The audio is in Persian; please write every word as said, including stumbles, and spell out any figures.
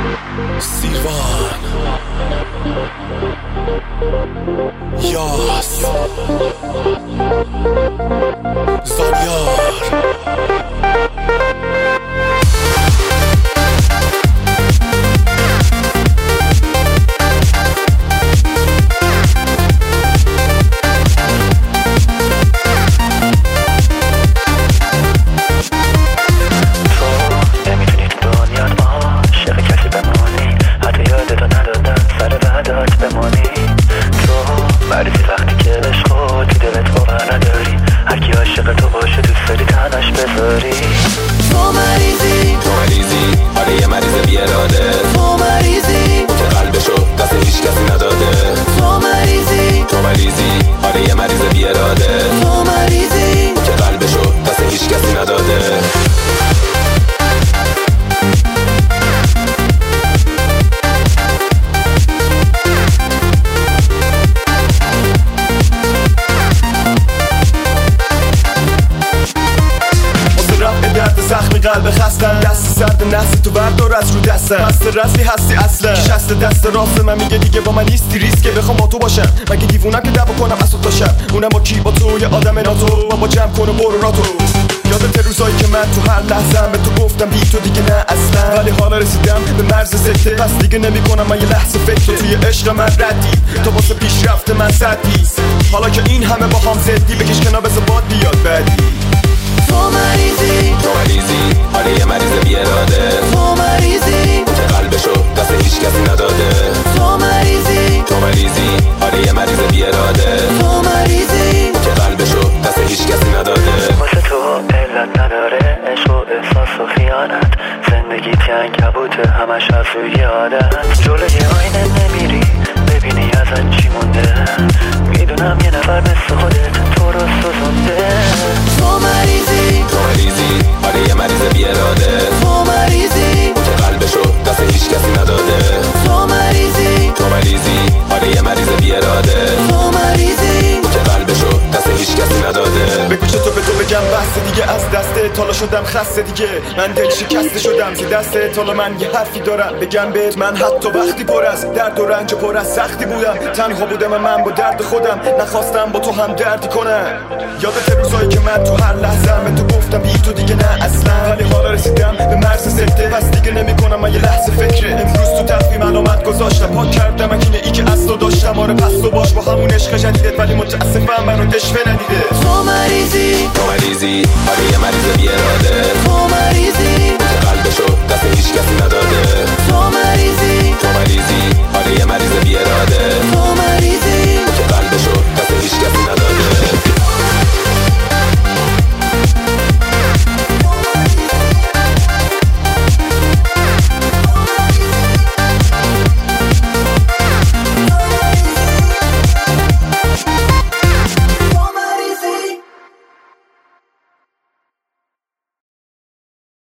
سیروان یاس زانیار قلب خستم دست سرد نفس تو بردار از رو دستم بسته رسمی هستی اصلا شست دست راست من میگه دیگه با من نیستی ریسکه بخوام با تو باشم مگه دیوونم که دعوا کنم از تو تا شب اونم با کی با تو یه آدم ناتو بابا جمع کن و برو راتو یادت روزایی که من تو هر لحظه به تو گفتم بی تو دیگه نه اصلا ولی حالا رسیدم به مرز سکته پس دیگه نمیکنم من یه لحظه فکر تو توی عشق من ردی تو واسه پیشرفت من صدی حالا که این همه با هم زدی بکش کنار بذار باد بیاد بعدی تو مریضی تو مریضی آره یه مریض بی اراده تو مریضی که قلبشو دست هیچ کسی نداده تو مریضی تو مریضی آره یه مریض بی اراده تو مریضی که قلبشو دست هیچ کسی نداده واسه تو علت نداره عشق و احساس و خیانت زندگی عنکبوته همش از روی عادت جلوی آینه نمیری ببینی ازت چی مونده میدونم یه نفر مثل خودت تو رو سوزونده تو مریضی تو مریضی آره یه مریض بی اراده تو مریضی که قلبشو دست هیچ کسی نداده تو مریضی تو مریضی آره یه مریض بی اراده تو مریضی که قلبشو دست هیچ کسی نداده بگو چطور به تو بگم بسته دیگه از دست تالا شدم خسته دیگه من دل شکسته شدم زی دست تالا من یه حرفی دارم بگم بهت من حتی وقتی پر از درد و رنج و پر از سختی بودم تنها بودم من با درد خودم نخواستم با تو هم دردی کنم یادت روزایی که من تو هر لحظه به تو گفتم بی تو دیگه نه اصلا ولی حالا رسیدم به مرز سکته پس دیگه نمیکنم من یه لحظه فکره امروز تو تقویم علامت گذاشتم پاک کردم اکنه ای که از تو داشتم آره پس تو باش با همون عشق جدیدت ولی متاسفم منو دشوه ندیده تو مریضی تو مریضی آره یه مریض بی اراده تو مریضی